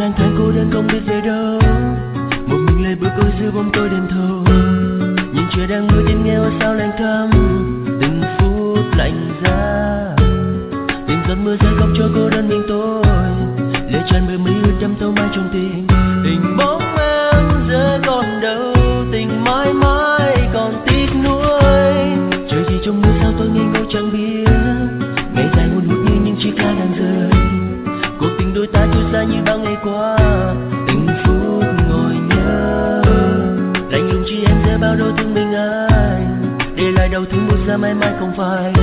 lang thang cô đơn không biết về đâu, một mình lệ bước ôi giữa bóng tối đêm thâu. Nhìn trời đang mưa tim nghe ôi sao lạnh thầm, từng phút lạnh giá. Từng giọt mưa rơi khóc cho cô đơn mình tôi, lệ tràn bờ mi ướt đẫm thâu mãi trong tim. Tình bóng em giờ còn đâu, tình mãi mãi còn tiếc nuối. Trời gì trong mưa sao tôi ngây ngô chẳng biết, ngày dài hôn hút như những chiếc lá đang rơi. Cuộc tình đôi ta trôi xa như bao ngày qua, từng phút ngồi nhớ. Lạnh lùng chỉ em giờ bao đau thương mình anh, để lại đau thương buốt giá mãi mãi không phai.